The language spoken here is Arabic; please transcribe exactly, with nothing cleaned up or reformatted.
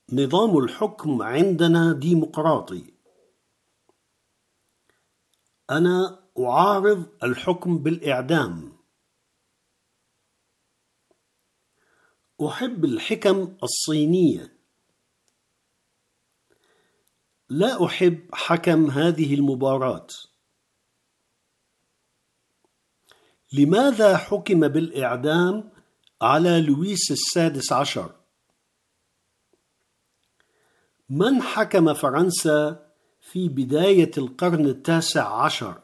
نظام الحكم عندنا ديمقراطي. أنا أعارض الحكم بالإعدام. أحب الحكم الصينية. لا أحب حكم هذه المباراة. لماذا حكم بالإعدام على لويس السادس عشر؟ من حكم فرنسا في بداية القرن التاسع عشر؟